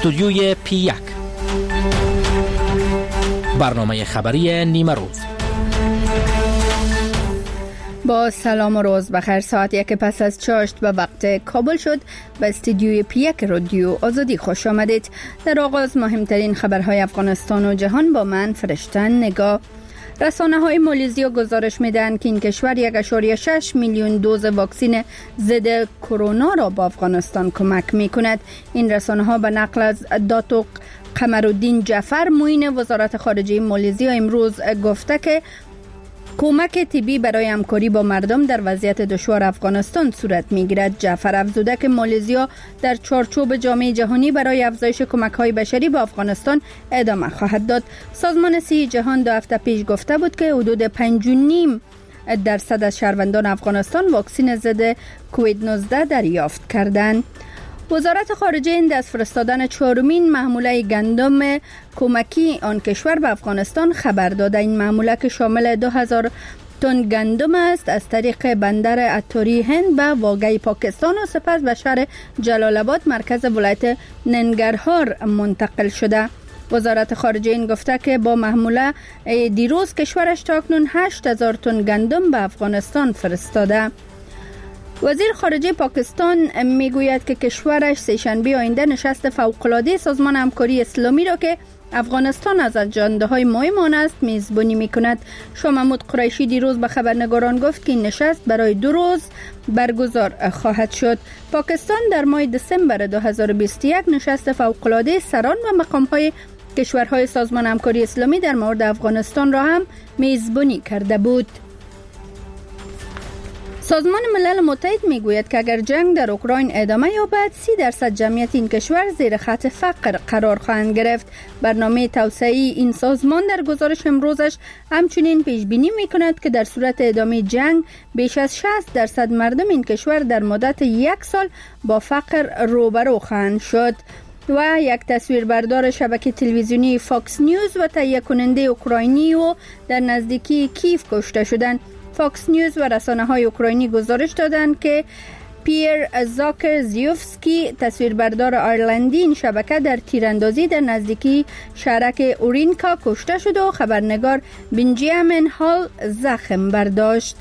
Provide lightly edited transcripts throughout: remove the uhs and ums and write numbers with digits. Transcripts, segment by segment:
استودیوی P1 برنامه خبری نیمه روز. با سلام و روز بخیر. ساعت 1 پس از چاشت به وقت کابل شد. به استودیوی P1 رادیو آزادی خوش آمدید. در آغاز مهمترین خبرهای افغانستان و جهان با من فرشتن نگاه. رسانه‌های مالزیا گزارش می‌دهند که این کشور 1.6 میلیون دوز واکسن ضد کرونا را به افغانستان کمک می‌کند. این رسانه‌ها به نقل از داتوق قمرالدین جعفر معین وزارت خارجه مالزیا امروز گفته که کمک طبی برای همکاری با مردم در وضعیت دشوار افغانستان صورت می‌گیرد. جعفر افزوده که مالزیا در چارچوب جامعه جهانی برای افزایش کمک‌های بشری به افغانستان ادامه خواهد داد. سازمان صحت جهان 2 هفته پیش گفته بود که حدود 5.5% از شهروندان افغانستان واکسن ضد کووید 19 دریافت کردند. وزارت خارجه هند از فرستادن 4مین محموله گندم کمکی آن کشور به افغانستان خبر داده. این محموله که شامل 2000 تن گندم است از طریق بندر اتاری هند به واگه پاکستان و سپس به شهر جلال آباد مرکز ولایت ننگرهار منتقل شده. وزارت خارجه هند گفته که با محموله دیروز کشورش تاکنون 8000 تن گندم به افغانستان فرستاده. وزیر خارجه پاکستان میگوید که کشورش سه‌شنبه آینده نشست فوق‌العاده سازمان همکاری اسلامی را که افغانستان از اجنده‌های مهم آن است میزبانی میکند. شاه محمود قریشی دیروز به خبرنگاران گفت که این نشست برای 2 روز برگزار خواهد شد. پاکستان در ماه دسامبر 2021 نشست فوق‌العاده سران و مقام‌های کشورهای سازمان همکاری اسلامی در مورد افغانستان را هم میزبانی کرده بود. سازمان ملل متحد میگوید که اگر جنگ در اوکراین ادامه یابد 30% جمعیت این کشور زیر خط فقر قرار خواهند گرفت. برنامه توسعه این سازمان در گزارش امروزش همچنین پیش بینی میکند که در صورت ادامه جنگ بیش از 60% مردم این کشور در مدت 1 سال با فقر روبرو خواهند شد. و یک تصویربردار شبکه تلویزیونی فاکس نیوز و تهیه کننده اوکراینی و در نزدیکی کیف کشته شدند. فاکس نیوز و رسانه‌های اوکراینی گزارش دادند که پیر زاکرزیوفسکی تصویربردار آیرلندی این شبکه در تیراندازی در نزدیکی شهرک اورینکا کشته شد و خبرنگار بنجامین هال زخم برداشت.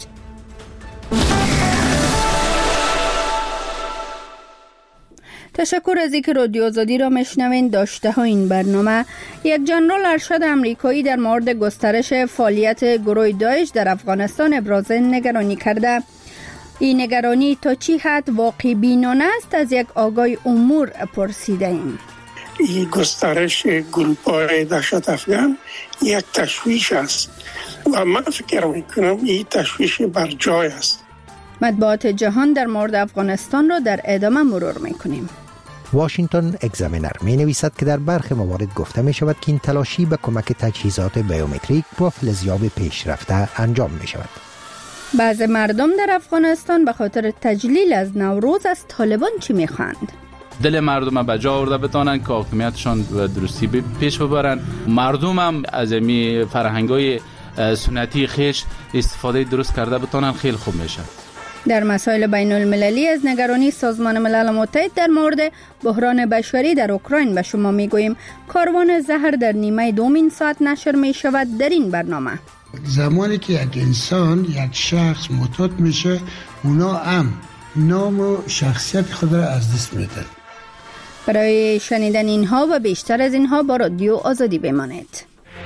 تشکر از اینکه رادیو آزادی را میشنوین. داشته ها این برنامه: یک ژنرال ارشد امریکایی در مورد گسترش فعالیت گروه داعش در افغانستان ابراز نگرانی کرده. این نگرانی تا چی حد واقع بینانه است از یک آگاه امور پرسیده ایم. این گسترش گروه‌های دهشت افغان یک تشویش است و من فکر میکنم این تشویش بر جای است. مطبوعات جهان در مورد افغانستان را در ادامه مرور میکنیم. واشنگتن اگزامینر می نویسد که در برخی موارد گفته می شود که این تلاشی به کمک تجهیزات بیومتریک با فلزیاب پیشرفته انجام می شود. بعض مردم در افغانستان به خاطر تجلیل از نوروز از طالبان چی می خواهند؟ دل مردم به جا آورده بتانن که حاکمیتشان به درستی پیش ببرن. مردم هم از این فرهنگ‌های سنتی خیش استفاده درست کرده بتانن، خیلی خوب میشه. در مسائل بین المللی از نگرانی سازمان ملل متحد در مورد بحران بشری در اوکراین به شما میگوییم. کاروان زهر در نیمه دومین ساعت نشر می شود در این برنامه. زمانی که یک انسان، یک شخص معتاد میشه، اونا هم نام و شخصیت خود را از دست میدن. برای شنیدن اینها و بیشتر از اینها با رادیو آزادی بمانید.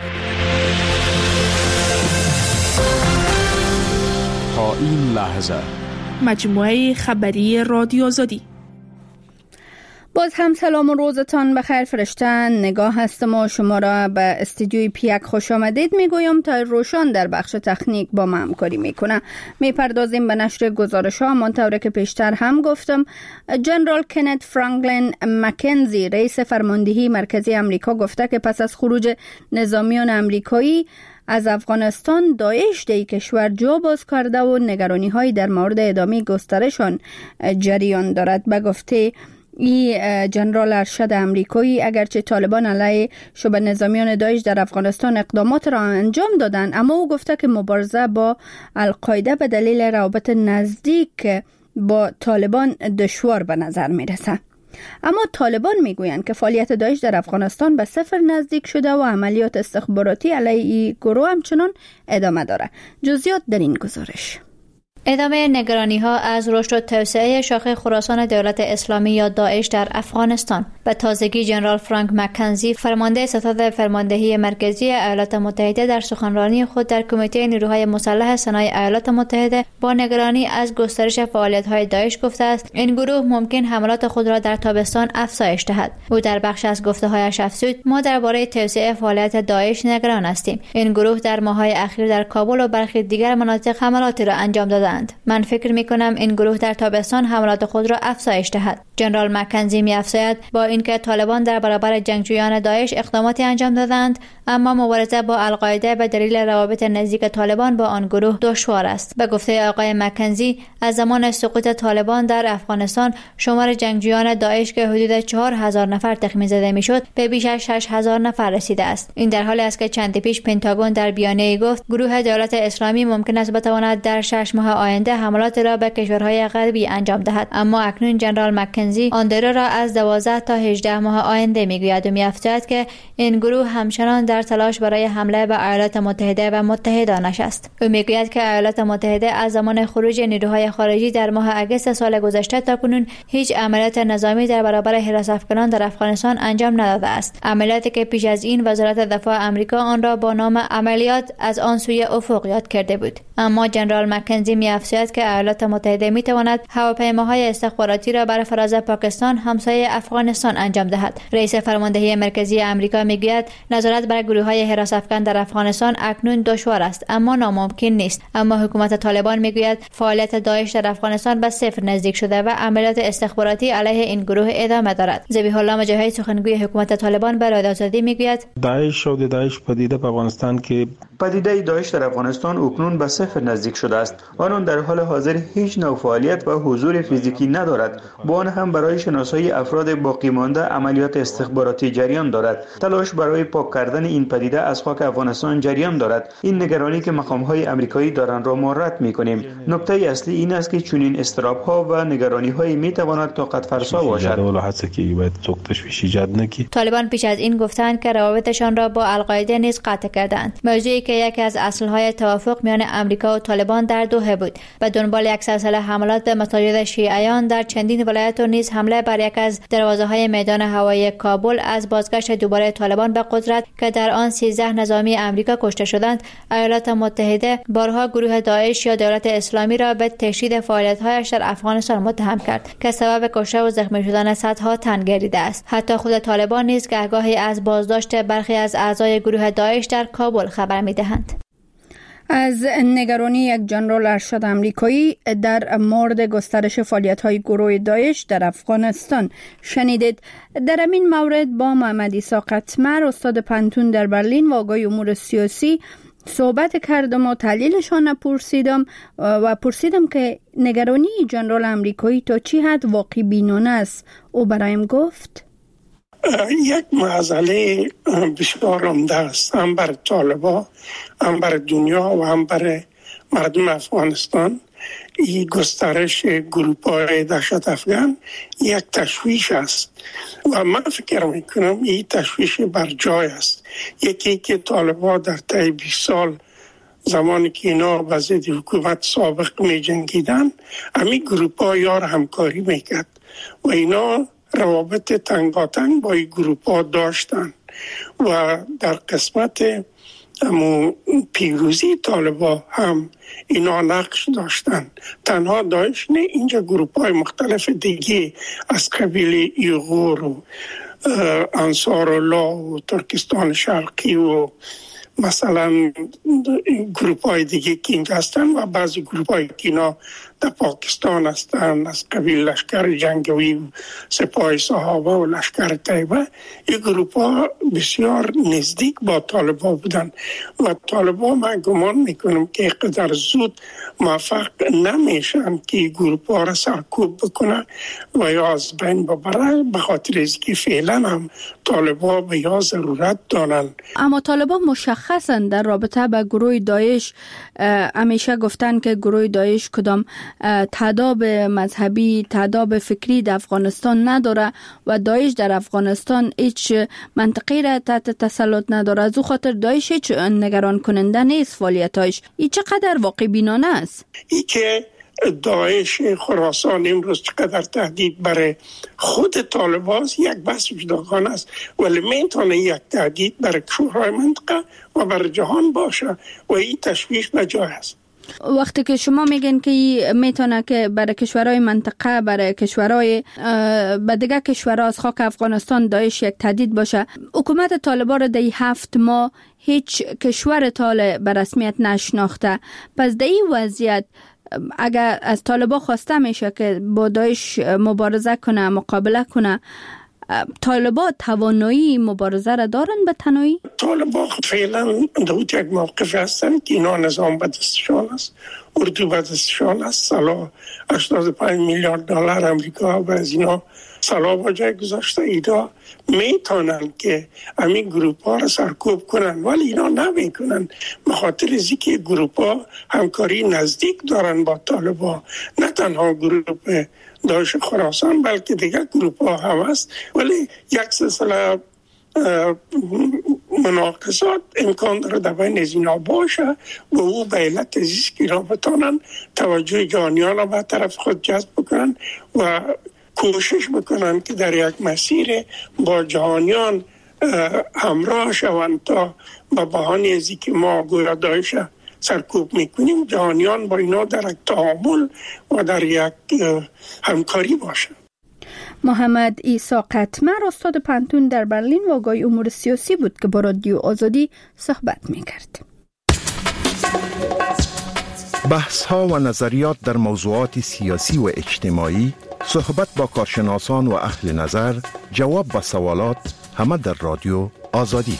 تا این لحظه مجموعه خبری رادیو آزادی. باز هم سلام و روزتان بخیر. فرشتن نگاه هستم و شما را به استودیوی P1 خوش آمدید میگویم. تا روشان در بخش تکنیک با ما همکاری میکنه. میپردازیم به نشر گزارش ها. همانطور که پیشتر هم گفتم، جنرال کنت فرانکلین مکنزی رئیس فرماندهی مرکزی امریکا گفته که پس از خروج نظامیان امریکایی از افغانستان داعش در کشور جا باز کرده و نگرانی های در مورد ادامه گسترشان جریان دارد. به گفته این جنرال ارشد امریکایی، اگرچه طالبان علیه شبه نظامیان داعش در افغانستان اقدامات را انجام دادند، اما او گفته که مبارزه با القاعده به دلیل روابط نزدیک با طالبان دشوار به نظر می رسد. اما طالبان میگویند که فعالیت داعش در افغانستان به صفر نزدیک شده و عملیات استخباراتی علیه گروه همچنان ادامه دارد. جزئیات در این گزارش. ادامه نگرانی‌ها از رشد و توسعه شاخه خراسان دولت اسلامی یا داعش در افغانستان. به تازگی جنرال فرانک مکنزی فرمانده ستاد فرماندهی مرکزی ایالات متحده در سخنرانی خود در کمیته نیروهای مسلح سنای ایالات متحده با نگرانی از گسترش فعالیت‌های داعش گفته است این گروه ممکن حملات خود را در تابستان افزایش دهد. او در بخش از گفته‌هایش افزود ما درباره توسعه فعالیت داعش نگران هستیم. این گروه در ماه‌های اخیر در کابل و برخی دیگر مناطق حملاتی را انجام دادند. من فکر می‌کنم این گروه در تابستان حملات خود را افزایش دهد. جنرال مکنزی می‌افزاید با اینکه طالبان در برابر جنگجویان داعش اقداماتی انجام دادند، اما مبارزه با القاعده به دلیل روابط نزدیک طالبان با آن گروه دشوار است. به گفته آقای مکنزی از زمان سقوط طالبان در افغانستان شمار جنگجویان داعش که حدود 4000 نفر تخمین زده میشد به بیش از 6000 نفر رسیده است. این در حالی است که چندی پیش پنتاگون در بیانیه‌ای گفت گروه دولت اسلامی ممکن است بتواند در 6 ماه آینده حملات را به کشورهای غربی انجام دهد، اما اکنون جنرال مکنزی آن دوره را از 12 تا 18 ماه آینده میگوید و می‌افزاید که این گروه همچنان در تلاش برای حمله به ایالات متحده و متحدانش است. او میگوید که ایالات متحده از زمان خروج نیروهای خارجی در ماه اگست سال گذشته تا کنون هیچ عملیات نظامی در برابر حراس‌افکنان در افغانستان انجام نداده است. عملیاتی که پیش از این وزارت دفاع آمریکا آن را با نام عملیات از آن سوی افق یاد کرده بود. اما جنرال مکنزی می‌افزاید که ایالات متحده می‌تواند هواپیماهای استخباراتی را بر فراز پاکستان همسایه افغانستان انجام دهد. رئیس فرماندهی مرکزی آمریکا میگوید نظارت بر گروه‌های حراس‌افکن در افغانستان اکنون دشوار است اما ناممکن نیست. اما حکومت طالبان میگوید فعالیت داعش در افغانستان به صفر نزدیک شده و عملیات استخباراتی علیه این گروه ادامه دارد. ذبیح الله مجاهد سخنگوی حکومت طالبان به رادیو آزادی میگوید داعش و داعش پدیده په افغانستان کې پدیده داعش در افغانستان اکنون به صفر نزدیک شده است. آن در حال حاضر هیچ نوع فعالیت و حضور فیزیکی ندارد. با آن هم برای شناسایی افراد باقی مانده عملیات استخباراتی جریان دارد. تلاش برای پاک کردن این پدیده از خاک افغانستان جریان دارد. این نگرانی که مقام‌های آمریکایی دارند را ما رد می‌کنیم. نکته اصلی این است که چنین اضطراب‌ها و نگرانی‌های می‌تواند طاقت فرسا باشد. طالبان پیش از این گفتند که روابطشان را با القاعده نیز قطع کردند. موضوعی که یکی از اصل‌های توافق میان آمریکا و طالبان در دوحه بود. به دنبال یک سلسله حملات به مساجد شیعیان در چندین ولایت و نیز حمله بر یک از دروازه‌های میدان هوایی کابل از بازگشت دوباره طالبان به قدرت که در آن 13 نظامی آمریکا کشته شدند، ایالات متحده بارها گروه داعش یا دولت اسلامی را به تشدید فعالیت‌هایش در افغانستان متهم کرد که سبب کشته و زخمی شدن صدها تن گردیده است. حتی خود طالبان نیز گاهی از بازداشت برخی از اعضای گروه داعش در کابل خبر می‌دهند. از نگرانی یک جنرال ارشد آمریکایی در مورد گسترش فعالیت‌های گروه داعش در افغانستان شنیدید. در این مورد با محمد عیسی قطمر استاد پنتون در برلین و آقای امور سیاسی صحبت کردم و تحلیلشان پرسیدم که نگرانی جنرال آمریکایی تا چی حد واقع بینانه است. او برایم گفت یک مسئله بسیار عمده است، هم بر طالبان، هم بر دنیا و هم بر مردم افغانستان. این گسترش گروه‌های دهشت افغان یک تشویش است و من فکر میکنم این تشویش بر جای است. یکی که طالبان در طی 20 سال زمانی که اینا با ضد حکومت سابق می جنگیدن همین گروه‌ها یار همکاری میکرد و اینا روابط تنگاتنگ با این گروه‌ها داشتن و در قسمت پیروزی طالبان هم اینا نقش داشتن. تنها داعش نه، اینجا گروه‌های مختلف دیگه از قبیل ایغور و انصارالله و ترکستان شرقی و مثلا گروه‌های دیگه که اینجا هستن و بعضی گروه‌های که اینا در پاکستان هستن از قبیل لشکر جنگوی و سپاه صحابه و لشکر طیبه. این گروه‌ها بسیار نزدیک با طالبان بودن و طالبان من گمان میکنم که قدر زود موفق نمیشن که گروه‌ها را سرکوب بکنن و یا از بین ببرن، به خاطر اینکه فعلا هم طالبان به یا ضرورت دارن. اما طالبان مشخص مشخصا در رابطه با گروه داعش همیشه گفتن که گروه داعش کدام تضاد مذهبی، تضاد فکری در افغانستان نداره و داعش در افغانستان هیچ منطقی را تحت تسلط نداره. از او خاطر داعش هیچ نگران کننده نیست فعالیتاش. این چقدر واقع بینانه است؟ ای که داعش خراسان امروز چقدر تهدید برای خود طالبان یک بحث جداگانه است، ولی میتونه یک تهدید برای کشورهای منطقه و برای جهان باشه و این تشویش بجای است. وقتی که شما میگن که میتونه که برای کشورهای منطقه، برای کشورهای به دیگه کشورها از خاک افغانستان داعش یک تهدید باشه، حکومت طالبان را در 7 ماه هیچ کشور طالب به رسمیت نشناخته. پس در این وضعیت اگر از طالبان خواسته میشه که با داعش مبارزه کنه، مقابله کنه، طالبان توانایی مبارزه را دارن به تنهایی؟ طالبان فعلا دوت یک موقف هستن که اینا نظام به دستشان است، اردو به دستشان است. سالا 85 میلیارد دلار امریکا و از اینا سالا با جای گذاشته. اینا میتونن که همین گروپ ها را سرکوب کنن، ولی اینا نمیکنن به خاطر اینکه گروپ ها همکاری نزدیک دارن با طالبان. نه تنها گروپ داعش خراسان بلکه دیگر گروپ ها هم هست، ولی یک سلسله مناقصات امکان داره در بین از اینا باشه و او به علت عزیز که اینا بتانن توجه جهانیان را به طرف خود جذب بکنن و کوشش بکنن که در یک مسیر با جهانیان همراه شوند تا به بهانه ازی که ما گویا داعش سرکوب میکنیم، جهانیان با اینا در یک تعامل و در یک همکاری باشن. محمد عیسی قطمر استاد پانتون در برلین و آگاه امور سیاسی بود که با رادیو آزادی صحبت میکرد. بحث ها و نظریات در موضوعات سیاسی و اجتماعی، صحبت با کارشناسان و اهل نظر، جواب به سوالات، همه در رادیو آزادی.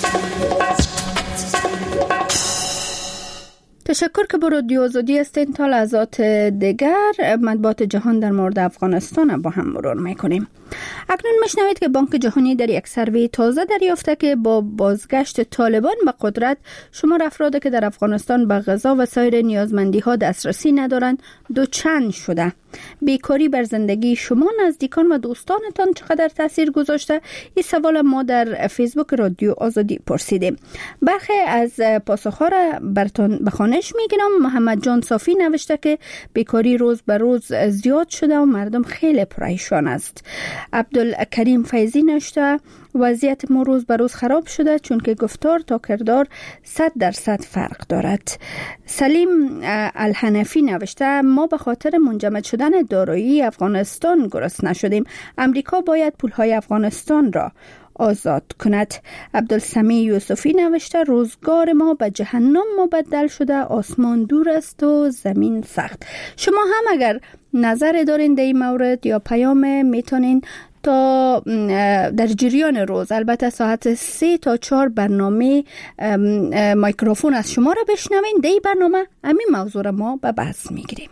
تشکر که با رادیو آزادی هستین. تا لحظات دیگر مطبوعات جهان در مورد افغانستان با هم مرور میکنیم. اکنون میشنوید که بانک جهانی در یک سروی تازه دریافته که با بازگشت طالبان به قدرت شمار افرادی که در افغانستان به غذا و سایر نیازمندی ها دسترسی ندارند دوچند شده. بیکاری بر زندگی شما، نزدیکان و دوستانتان چقدر تاثیر گذاشته؟ این سوال ما در فیسبوک رادیو آزادی پرسیدیم. برخی از پاسخها را براتون به خوانش میگیرم. محمد جان صافی نوشته که بیکاری روز به روز زیاد شده و مردم خیلی پریشان است. عبدالکریم فیضی نوشته وضعیت ما روز به روز خراب شده چون که گفتار تا کردار 100% فرق دارد. سلیم الحنفی نوشته ما به خاطر منجمد شدن دارایی افغانستان گرسنه شدیم. امریکا باید پولهای افغانستان را آزاد کند. عبدالسمی یوسفی نوشته روزگار ما به جهنم مبدل شده، آسمان دور است و زمین سخت. شما هم اگر نظر دارین در این مورد یا پیام میتونین تا در جریان روز، البته ساعت 3 تا 4 برنامه میکروفون از شما را بشنوین. در این برنامه همین موضوع را ما به بحث میگیریم.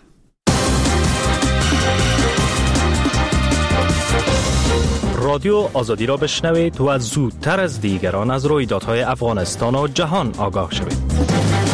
رادیو آزادی را بشنوید و زودتر از دیگران از رویدادهای افغانستان و جهان آگاه شوید.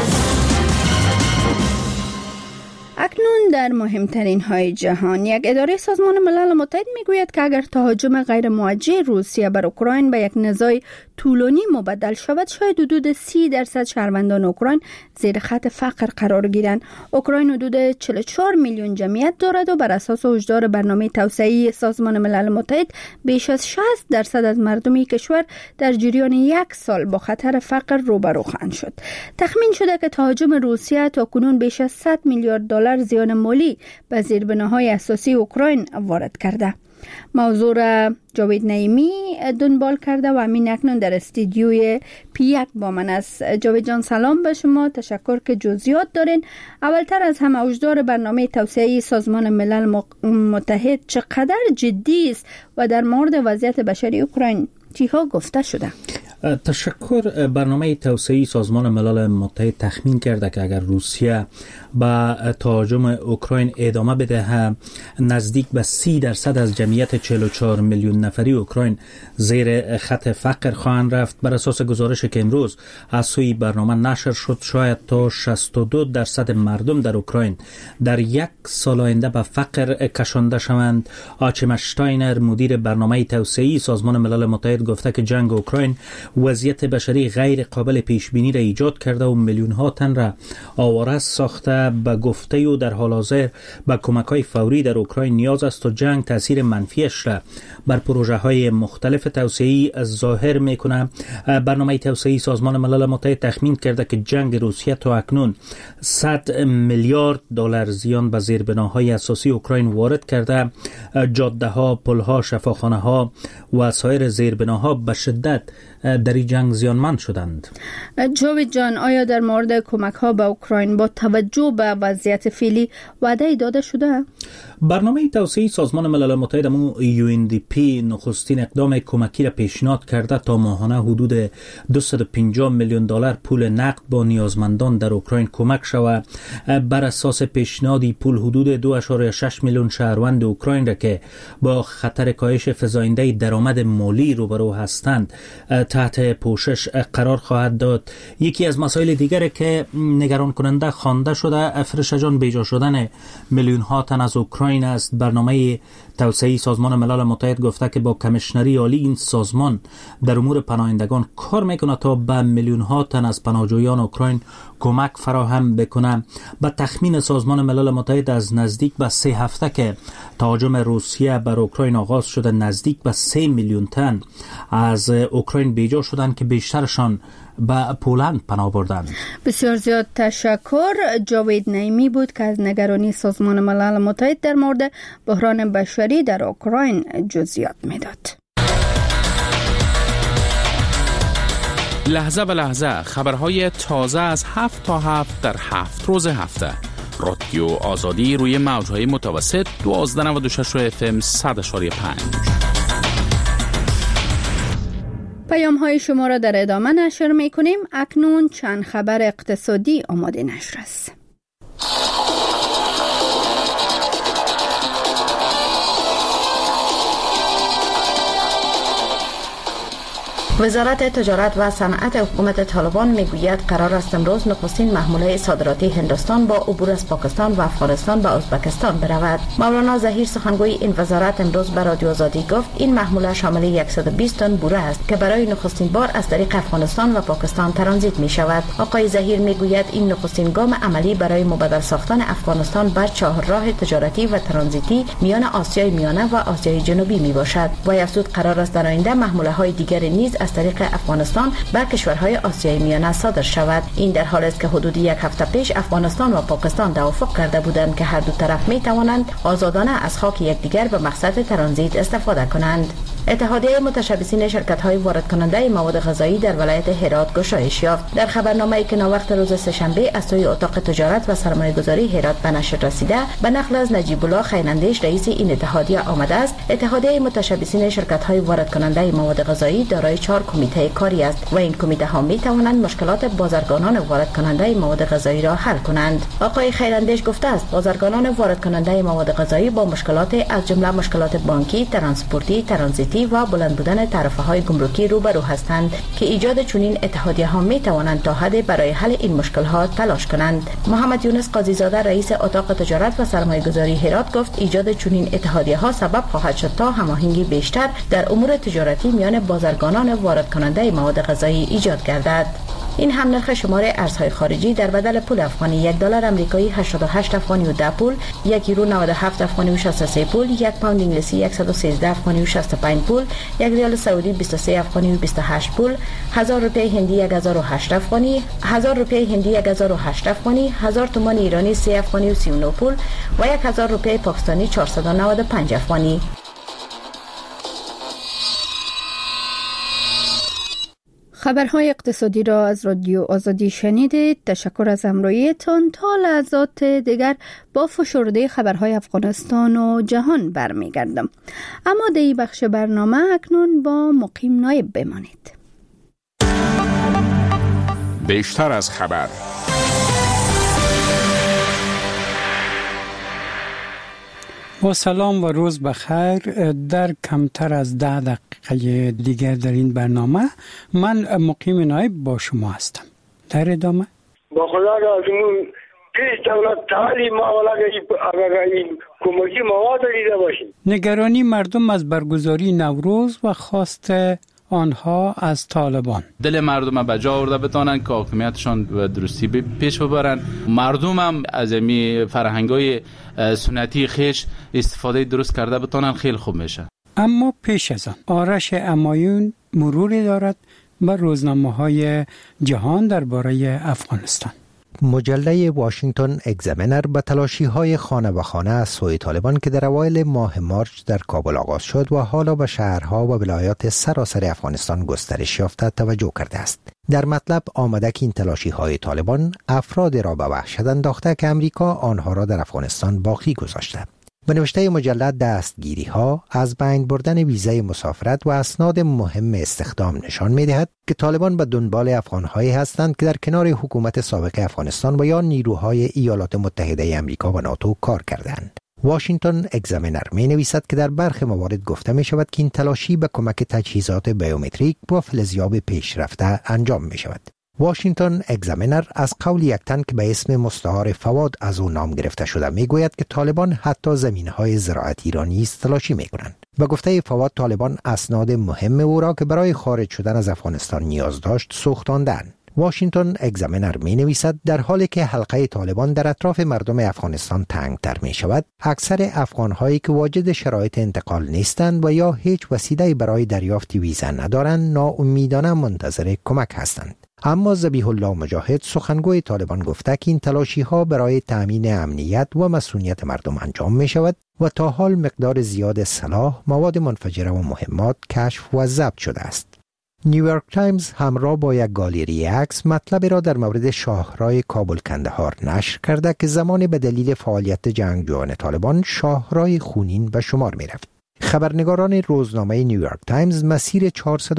اکنون در مهمترین های جهان، یک اداره سازمان ملل متحد میگوید که اگر تهاجم غیر موجه روسیه بر اوکراین به یک نزاع طولانی مبدل شود، شاید حدود 30% شهروندان اوکراین زیر خط فقر قرار گیرند. اوکراین حدود 44 میلیون جمعیت دارد و بر اساس هشدار برنامه توسعه سازمان ملل متحد بیش از 60% از مردم کشور در جریان 1 سال با خطر فقر روبرو خواهند شد. تخمین شده که تهاجم روسیه تاکنون بیش از 100 میلیارد دلار زیان مالی به زیربناهای اساسی اوکراین وارد کرده. موضوع را جاوید نعیمی دنبال کرده و همین اکنون در استودیوی پیک با من است. جاوید جان سلام به شما، تشکر که جزئیات دارین. اولتر از همه هشدار برنامه توسعه سازمان ملل متحد چقدر جدی است و در مورد وضعیت بشری اوکراین چیها گفته شده؟ تشکر. برنامه توسعه‌ای سازمان ملل متحد تخمین کرده که اگر روسیه با تهاجم اوکراین ادامه بده نزدیک به 30% از جمعیت 44 میلیون نفری اوکراین زیر خط فقر خواهند رفت. بر اساس گزارشی که امروز از سوی برنامه نشر شد شاید تا 62% مردم در اوکراین در یک سال آینده به فقر کشانده شوند. آچیم اشتاینر مدیر برنامه توسعه‌ای سازمان ملل متحد گفته که جنگ اوکراین وضعیت بشری غیر قابل پیش بینی را ایجاد کرده و میلیون ها تن را آواره ساخته. به گفته او در حال حاضر به کمک‌های فوری در اوکراین نیاز است و جنگ تاثیر منفیش را بر پروژه‌های مختلف توسعه‌ای ظاهر می‌کنه. برنامه توسعه‌ای سازمان ملل متحد تخمین کرده که جنگ روسیه تا اکنون 100 میلیارد دلار زیان به زیربناهای اساسی اوکراین وارد کرده. جاده‌ها، پل‌ها، شفاخانه‌ها و سایر زیربناها به شدت در این جنگ زیانمند شدند. جاوید جان، آیا در مورد کمک‌ها به اوکراین با توجه به وضعیت فعلی وعده داده شده؟ برنامه توسعه‌ای سازمان ملل متحد UNDP نخستین اقدام کمکی را پیشنهاد کرده تا ماهانه حدود 250 میلیون دلار پول نقد با نیازمندان در اوکراین کمک شود. بر اساس پیشنهادی پول حدود 2.6 میلیون شهروند اوکراین را که با خطر کاهش فزاینده درآمد مالی روبرو هستند تحت پوشش قرار خواهد داد. یکی از مسائل دیگری که نگران کننده خوانده شده فرشته جان بیجا شدن میلیون ها تن از اوکراین است. برنامه توسعه‌ای سازمان ملل متحد گفته که با کمیشنری عالی این سازمان در امور پناهندگان کار میکنه تا به میلیون ها تن از پناهجویان اوکراین کمک فراهم بکنه. با تخمین سازمان ملل متحد از نزدیک به 3 هفته که تهاجم روسیه بر اوکراین آغاز شده نزدیک به 3 میلیون تن از اوکراین بیجا شدند که بیشترشان به پولند پناه بردند. بسیار زیاد تشکر. جاوید نعیمی بود که از نگرانی سازمان ملل متحد در مورد بحران بشری در اوکراین جزئیات میداد. لحظه به لحظه خبرهای تازه از 7 تا 7 در 7 روز هفته. رادیو آزادی روی موجهای متوسط 1296 FM 100.5. پیام های شما را در ادامه نشر می کنیم. اکنون چند خبر اقتصادی آماده نشر است. وزارت تجارت و صنعت حکومت طالبان میگوید قرار است امروز نخستین محموله صادراتی هندوستان با عبور از پاکستان و افغانستان به ازبکستان برود. مولانا ظهیر سخنگوی این وزارت امروز به رادیو آزادی گفت این محموله شامل 120 تن بوره است که برای نخستین بار از طریق افغانستان و پاکستان ترانزیت می شود. آقای ظهیر میگوید این نخستین گام عملی برای مبادله ساختن افغانستان بر چهارراه تجارتی و ترانزیتی میان آسیای میانه و آسیای جنوبی می باشد. و افزود قرار است در آینده محموله های دیگر نیز از طریق افغانستان بر کشورهای آسیای میانه صادر شود. این در حالی است که حدود 1 هفته پیش افغانستان و پاکستان توافق کرده بودند که هر دو طرف می توانند آزادانه از خاک یکدیگر به مقصد ترانزیت استفاده کنند. اتحادیه متشبثین شرکت‌های وارد کننده مواد غذایی در ولایت هرات گشایش یافت. در خبرنامه‌ای که ناوقت روز سه‌شنبه از سوی اتاق تجارت و سرمایه‌گذاری هرات به نشر رسیده، به نقل از نجیب الله خیراندیش رئیس این اتحادیه آمده است، اتحادیه متشبثین شرکت‌های وارد کننده مواد غذایی دارای 4 کمیته کاری است و این کمیته ها می توانند مشکلات بازرگانان وارد کننده مواد غذایی را حل کنند. آقای خیراندیش گفته است بازرگانان وارد کننده مواد غذایی با مشکلات از جمله مشکلات بانکی، ترانسپورتی، ترانزیتی و بلند بودن تعرفه‌های گمرکی روبرو هستند که ایجاد چنین اتحادیه ها می توانند تا حدی برای حل این مشکل‌ها تلاش کنند. محمد یونس قاضی زاده رئیس اتاق تجارت و سرمایه‌گذاری هرات گفت ایجاد چنین اتحادیه ها سبب خواهد شد تا هماهنگی بیشتر در امور تجارتی میان بازرگانان وارد کننده مواد غذایی ایجاد گردد. این هم نرخ شمار ارزهای خارجی در بدل پول افغانی: 1 دلار آمریکایی 88 افغانی و 10 پول، 1 یورو 97 افغانی و 63 پول، 1 پوند انگلیسی 113 افغانی و 65 پول، 1 ریال سعودی 23 افغانی و 28 پول، 1000 روپیه هندی 1008 افغانی، 1000 روپیه هندی 1008 افغانی، 1000 تومان ایرانی 3 افغانی و 39 پول و 1000 روپیه پاکستانی 495 افغانی. خبرهای اقتصادی را از رادیو آزادی شنیدید. تشکر از همراهیتان. تا لحظات دیگر با فشرده خبرهای افغانستان و جهان برمیگردم. اما در این بخش برنامه اکنون با مقیم نایب بمانید. بیشتر از خبر. با سلام و روز بخیر. در کمتر از 10 دقیقه دیگر در این برنامه من مقیم نایب با شما هستم. در ادامه با خدا رازمون پیش دولت تعلیم اگر این کمکی مواد دیده باشیم. نگرانی مردم از برگزاری نوروز و خواست آنها از طالبان. دل مردم به جا آورده بتانن که حاکمیتشان به درستی پیش ببرن. مردم هم از این فرهنگای سنتی خیش استفاده درست کرده بتانن، خیلی خوب میشه. اما پیش از آن آرش امایون مروری دارد بر روزنامه‌های جهان درباره افغانستان. مجله واشنگتن اگزامینر به تلاشی‌های خانه به خانه از سوی طالبان که در اوایل ماه مارچ در کابل آغاز شد و حالا به شهرها و ولایات سراسر افغانستان گسترش یافته توجه کرده است. در مطلب آمده که این تلاشی‌های طالبان افراد را به وحشت انداخته که امریکا آنها را در افغانستان باقی گذاشته. به نوشته مجله دستگیری‌ها از بین بردن ویزای مسافرت و اسناد مهم استخدام نشان می‌دهد که طالبان به دنبال افغان‌هایی هستند که در کنار حکومت سابق افغانستان و یا نیروهای ایالات متحده آمریکا و ناتو کار کردند. واشنگتن اگزامینر می‌نویسد که در برخی موارد گفته می‌شود که این تلاشی به کمک تجهیزات بیومتریک با فلزیاب پیشرفته انجام می‌شود. واشنگتن اگزامینر از قول یک تن که به اسم مستعار فواد از او نام گرفته شده میگوید که طالبان حتی زمینهای زراعتی را نیز تلاشی میکنند. به گفته فواد طالبان اسناد مهم او را که برای خارج شدن از افغانستان نیاز داشت سوختاندند. واشنگتن اگزامینر می نویسد در حالی که حلقه طالبان در اطراف مردم افغانستان تنگتر می شود، اکثر افغانهایی که واجد شرایط انتقال نیستند و یا هیچ وسیله برای دریافت ویزا ندارند ناامیدانه منتظر کمک هستند. اما ذبیح الله مجاهد سخنگوی طالبان گفته که این تلاشی ها برای تأمین امنیت و مسئولیت مردم انجام می شود و تا حال مقدار زیاد سلاح، مواد منفجره و مهمات کشف و ضبط شده است. نیویورک تایمز همراه با یک گالری عکس مطلب را در مورد شاهراه کابل کندهار نشر کرده که زمان به دلیل فعالیت جنگجویان طالبان شاهراه خونین به شمار می رفت. خبرنگاران روزنامه نیویورک تایمز مسیر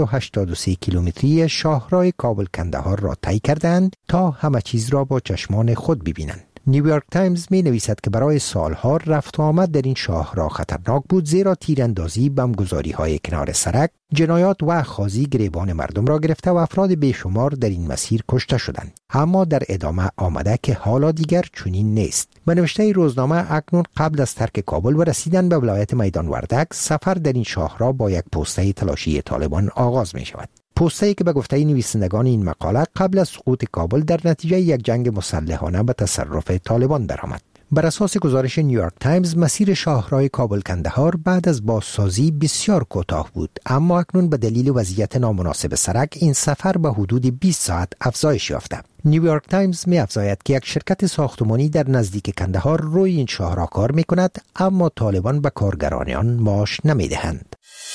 483 کیلومتری شاهراه کابل کندهار را طی کردند تا همه چیز را با چشمان خود ببینند. نیویورک تایمز می نویسد که برای سالها رفت و آمد در این شاهراه خطرناک بود، زیرا تیراندازی، بمبگذاری های کنار سرک، جنایات و اخاذی گریبان مردم را گرفته و افراد بیشمار در این مسیر کشته شدند. اما در ادامه آمده که حالا دیگر چنین نیست. به نوشته روزنامه اکنون قبل از ترک کابل و رسیدن به ولایت میدان وردک، سفر در این شاهراه با یک پوسته تلاشی طالبان آغاز می شود. پوسته‌ای که به گفته نویسندگان این مقاله قبل از سقوط کابل در نتیجه یک جنگ مسلحانه به تصرف طالبان درآمد. بر اساس گزارش نیویورک تایمز مسیر شاهراه کابل کندهار بعد از بازسازی بسیار کوتاه بود، اما اکنون به دلیل وضعیت نامناسب سرک این سفر به حدود 20 ساعت افزایش یافته. نیویورک تایمز می افزاید که یک شرکت ساختمانی در نزدیک کندهار روی این شاهراه کار می کند، اما طالبان به کارگران آن معاش نمی دهند.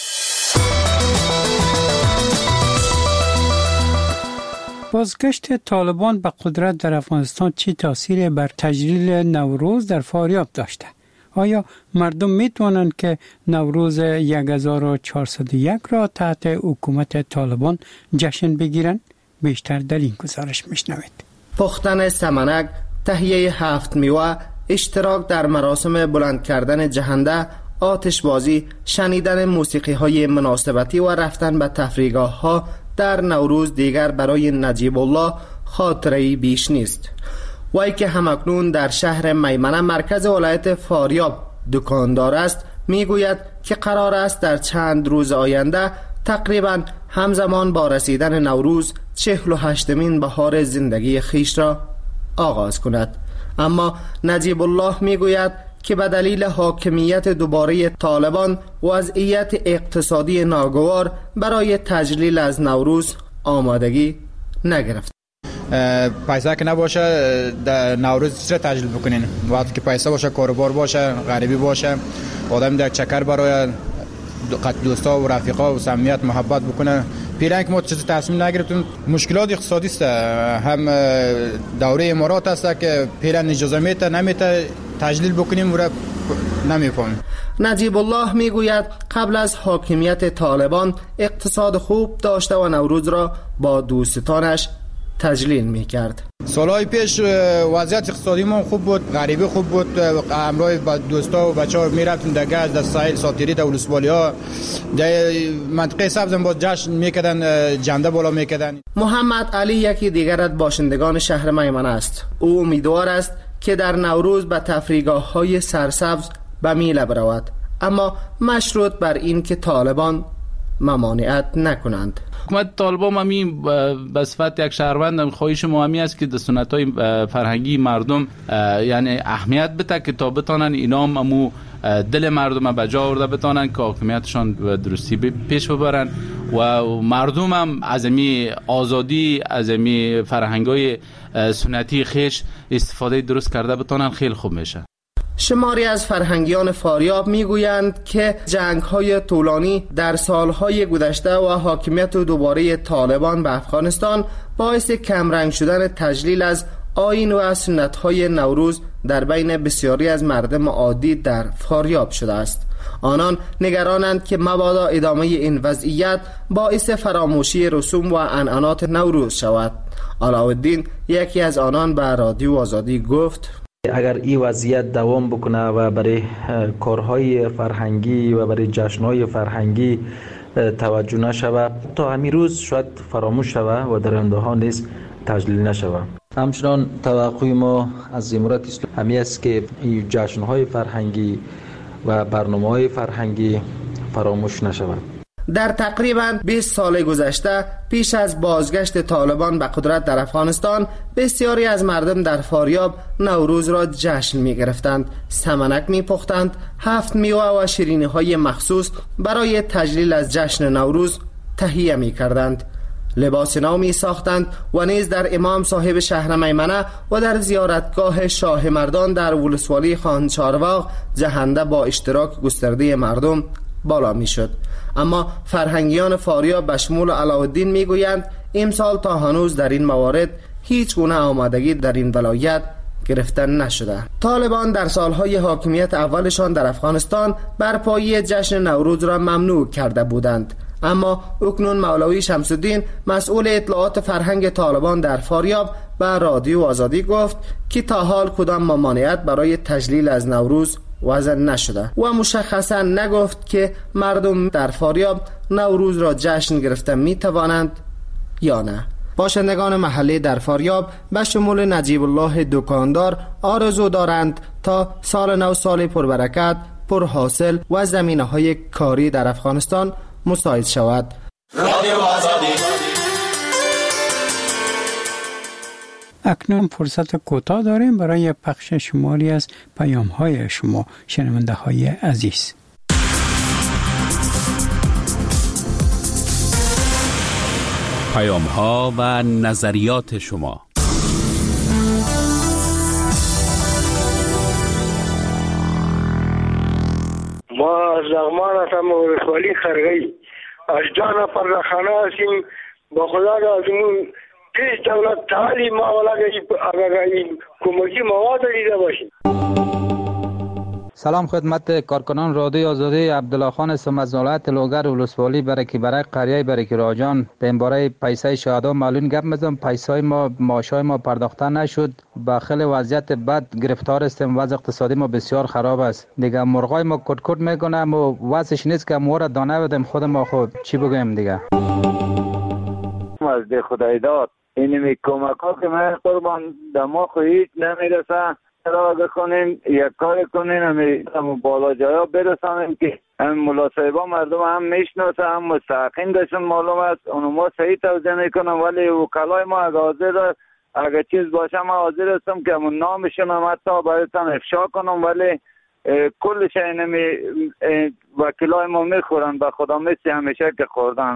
بازگشت طالبان به قدرت در افغانستان چه تأثیری بر تجلیل نوروز در فاریاب داشته؟ آیا مردم میتوانند که نوروز 1401 را تحت حکومت طالبان جشن بگیرند؟ بیشتر در این گزارش میشنوید. پختن سمنک، تهیه 7 میوه، اشتراک در مراسم بلند کردن جهنده، آتشبازی، شنیدن موسیقی های مناسبتی و رفتن به تفریحگاه ها در نوروز دیگر برای نجیب الله خاطره‌ای بیش نیست. وی که همکنون در شهر میمنه مرکز ولایت فاریاب دکاندار است، میگوید که قرار است در چند روز آینده تقریبا همزمان با رسیدن نوروز 48مین بهار زندگی خیش را آغاز کند. اما نجیب الله میگوید که به دلیل حاکمیت دوباره طالبان وضعیت اقتصادی ناگوار برای تجلیل از نوروز آمادگی نگرفت. پیسه که نباشه در نوروز چه تجلیل بکنین؟ وقتی که پیسه باشه، کاروبار باشه، غریبی باشه، آدم در چکر برای دوستا و رفیقا و صمیمیت محبت بکنه. پیرنگ ما چیزی تصمیم نگرفتیم. مشکلات اقتصادی است، هم دوره امارات است که پیرن اجازه میته نمیته تجلیل بکنیم و نمیفهمیم. نجیب الله میگوید قبل از حاکمیت طالبان اقتصاد خوب داشته و نوروز را با دوستانش تجلیل می کرد. سالهای پیش وضعیت اقتصادی ما خوب بود، غریبی خوب بود، همراه با دوستا و بچه‌ها میرفتیم در گاز، در ساحل ساتیری، در ولسوالی‌ها، در منطقه سبز با جشن میکردن، جنده بالا میکردن. محمد علی یکی دیگر از باشندگان شهر میمنه است. او امیدوار است که در نوروز به تفریحگاه‌های سرسبز به میله برود، اما مشروط بر این که طالبان ممانعت نکنند. حکومت طالبان همین به صفت یک شهروند خواهش ما همی است که در سنت‌های فرهنگی مردم یعنی اهمیت بده که تا بتانن اینا هم دل مردم به جا آورده بتانن که حاکمیتشان به درستی پیش ببرن و مردم هم از این آزادی، از این فرهنگ‌های سنتی خیش استفاده درست کرده بتانن، خیلی خوب میشه. شماری از فرهنگیان فاریاب میگویند که جنگ‌های طولانی در سالهای گذشته و حاکمیت دوباره طالبان به افغانستان باعث کمرنگ شدن تجلیل از آیین و سنت‌های نوروز در بین بسیاری از مردم عادی در فاریاب شده است. آنان نگرانند که مبادا ادامه این وضعیت باعث فراموشی رسوم و عنعنات نوروز شود. علاءالدین یکی از آنان به رادیو آزادی گفت: اگر این وضعیت دوام بکنه و برای کارهای فرهنگی و برای جشنهای فرهنگی توجه نشوه، تا همین روز شاید فراموش شوه و در آینده ها نیز تجلیل نشوه. همچنان توقع ما از امارت اسلامی همی است که این جشنهای فرهنگی و برنامه‌های فرهنگی فراموش نشوه. در تقریباً 20 سال گذشته پیش از بازگشت طالبان به قدرت در افغانستان، بسیاری از مردم در فاریاب نوروز را جشن می گرفتند، سمنک می پختند، 7 میوه و شیرینی های مخصوص برای تجلیل از جشن نوروز تهیه می کردند. لباس نو می ساختند و نیز در امام صاحب شهر میمنه و در زیارتگاه شاه مردان در ولسوالی خان چارواق جهنده با اشتراک گسترده مردم بالا می شد. اما فرهنگیان فاریاب به شمول علاءالدین می گویند امسال تا هنوز در این موارد هیچ گونه آمادگی در این ولایت گرفته نشده. طالبان در سالهای حاکمیت اولشان در افغانستان برپایی جشن نوروز را ممنوع کرده بودند، اما اکنون مولوی شمس الدین مسئول اطلاعات فرهنگ طالبان در فاریاب به رادیو آزادی گفت که تا حال کدام ممانعت برای تجلیل از نوروز وضع نشده و مشخصا نگفت که مردم در فاریاب نوروز را جشن گرفته می توانند یا نه. باشندگان محلی در فاریاب به شمول نجیب الله دکاندار آرزو دارند تا سال نو سال پربرکت، پرحاصل و زمینه‌های کاری در افغانستان مساعد شود. رادیو آزادی. اکنون فرصت کوتاه داریم برای پخش شماری از پیام‌های شما شنونده‌های عزیز. پیام‌ها و نظریات شما. ما از لغمان هستم و ولسوالی خرگی از جانا پردخانه هستیم. با خدا لازمون پیش دولت تعلیم اگر این کمکی مواد دیده باشیم. سلام خدمت کارکنان رادیو آزادی. عبدالله خان هستم از ولایت لوگر ولسوالی. برای قریه برکی راجان به باره پیسه شهدا معلوم گپ میزنم. پیسه ما معاشای ما پرداخته نشد، با خیلی وضعیت بد گرفتار هستیم. وضع اقتصادی ما بسیار خراب است دیگه. مرغای ما کٹ کٹ میکنه و وضعش نیست که ما را دانه بدیم. خود ما خود چی بگیم دیگه. از ده خدای داد اینمی کمک ها که من قربان دما خو هیچ نمیرسه. را بکنیم یک کار کنیم همه بالا جایا برسانیم که هم ملاصحبا مردم هم میشناسه، هم مستحقین داشتن معلوم است. اونو ما صحیح توضیح میکنم، ولی وکلای ما اگر چیز باشه ما حاضر هستم که همون نامشون هم حتی برایتان افشا کنم، ولی کلش اینمی وکلای ما میخورن به خدا مثل همیشه که خوردن.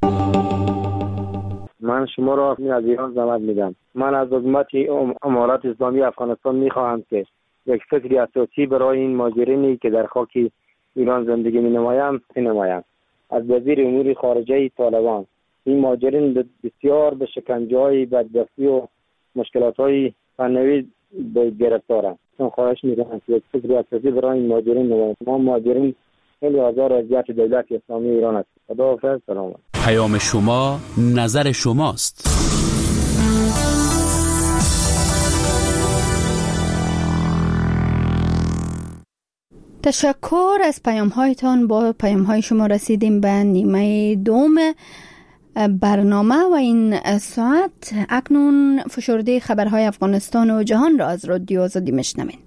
من شما را از ایران زحمت میدم. من از حکومت امارات اسلامی افغانستان میخواهم که یک فکری اساسی برای این مهاجرینی که در خاک ایران زندگی می نمایند از وزیر امور خارجه طالبان. این مهاجرین بسیار به شکنجه‌های بدبختی و مشکلات‌های فنی گرفتارند. من خواهش می‌کنم که یک فکری اساسی برای این مهاجرین نمایند. ما مهاجرین خیلی آزار و اذیت دولت اسلامی ایران است. خداحافظ. سلام. پیام شما نظر شماست. تشکر از پیام هایتان. با پیام های شما رسیدیم به نیمه دوم برنامه و این ساعت. اکنون فشرده خبرهای افغانستان و جهان را از رادیو آزادی میشنوین.